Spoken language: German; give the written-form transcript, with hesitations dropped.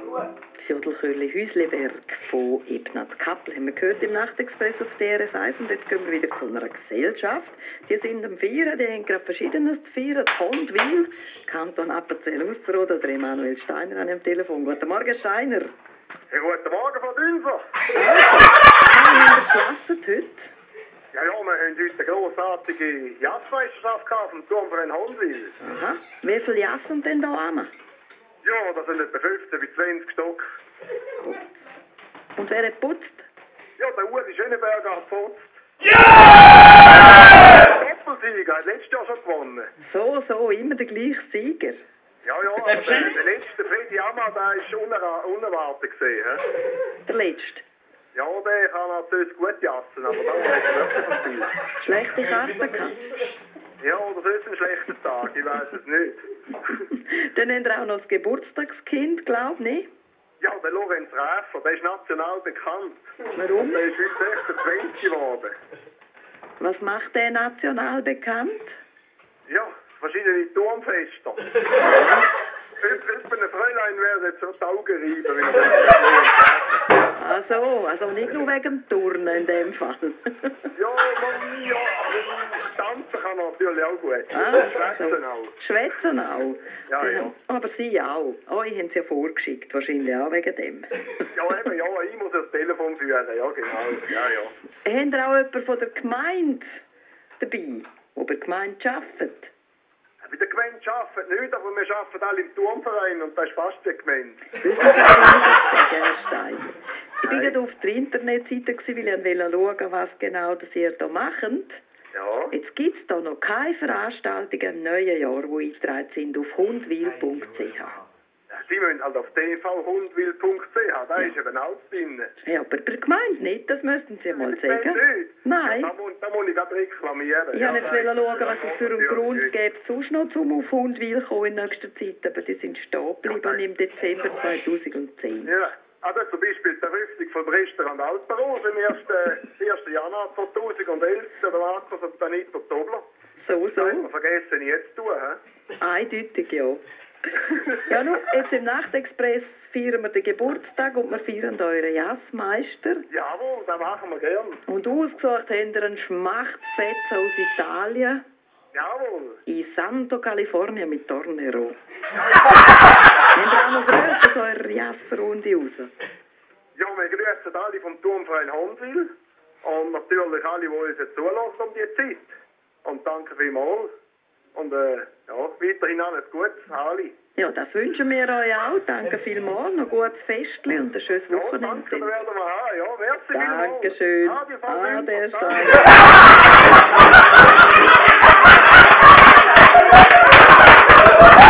Jodelchörli Häusleberg von Ebnat Kappel haben wir gehört im Nachtexpress auf DRS1 und jetzt gehen wir wieder zu einer Gesellschaft. Die sind am Feiern, die haben gerade Verschiedenes zu feiern. Hondwil, Kanton Appenzell Ausserrhoden oder Emanuel Steiner an dem Telefon. Guten Morgen, Steiner. Ja, guten Morgen, Frau Dünser. Haben wir geschlafen heute? Ja, wir haben heute eine grossartige Jassmeisterschaft gehabt vom Turmverein Hondwil. Aha. Wie viele Jassen denn da an? Ja, das sind etwa 15 bis 20 Stück. Und wer hat putzt? Ja, der Uli Schöneberger hat geputzt. Ja! Doppelsieger, hat letztes Jahr schon gewonnen. So, immer der gleiche Sieger. Ja, aber der letzte, Freddy Ammer, der ist unerwartet gesehen. Der letzte? Ja, der kann natürlich gut jassen, aber da hat er wirklich verspielt. Schlechte Karten gehabt? Ja, oder sonst ein schlechter Tag, ich weiß es nicht. Dann haben wir auch noch das Geburtstagskind, glaub ich, nicht? Ja, der Lorenz Räfer, der ist national bekannt. Warum? Der ist heute 26 geworden. Was macht der national bekannt? Ja, verschiedene Turmfester. Etwa ein Fräulein wäre jetzt so die Augen reiben, wenn ich das Also nicht nur wegen dem Turnen in dem Fall. Tanzen kann er natürlich auch gut. Schwätzen auch. Schwätzen auch? Ja. Aber Sie auch. Euch haben Sie ja vorgeschickt, wahrscheinlich auch wegen dem. Ja, ich muss das Telefon führen, ja genau. Ja. Haben Sie auch jemanden von der Gemeinde dabei, der bei der Gemeinde arbeitet? Bei der Gemeinde arbeiten nicht, aber wir arbeiten alle im Turmverein und das ist fast die Gemeinde. Wissen Sie, was Herr Steiner? Ich war gerade auf der Internetseite, weil ich schauen, was genau ihr hier macht. Ja. Jetzt gibt es da noch keine Veranstaltungen im neuen Jahr, die eingetragen sind auf hundwil.ch. Sie müssen halt auf tvhundwil.ch, da ist eben alles drin. Ja, aber bei der Gemeinde nicht, das müssten Sie mal sagen. Nicht? Nein. Ja, da muss ich gerade reklamieren. Ich wollte jetzt schauen, was es für einen Grund gibt, sonst noch zum auf Hundwil kommen in nächster Zeit, aber die sind stehen geblieben im Dezember 2010. Ja. Also zum Beispiel die Eröffnung vom Restaurant Alperos im 1. Januar 2011, der Markus und Danito Tobler. So. Das haben wir vergessen jetzt zu tun, hä? Eindeutig, ja. Ja, nun, jetzt im Nachtexpress feiern wir den Geburtstag und wir feiern euren Jazzmeister. Jawohl, das machen wir gern. Und ausgesucht haben wir einen Schmachtfetzer aus Italien. Jawohl. In Santo California mit Tornero. Haben wir auch noch Größe aus eurer Jazzrunde raus? Ja, wir grüßen alle vom Turmverein Hondwil und natürlich alle, die uns jetzt zulassen um die Zeit. Und danke vielmals. Und weiterhin alles Gutes, alle. Ja, das wünschen wir euch auch. Danke vielmals. Noch gutes Festli und ein schönes Wochenende. Ja, danke, das werden wir haben. Ja, merci vielmals. Dankeschön. Ade, Frau Dünser. Ade.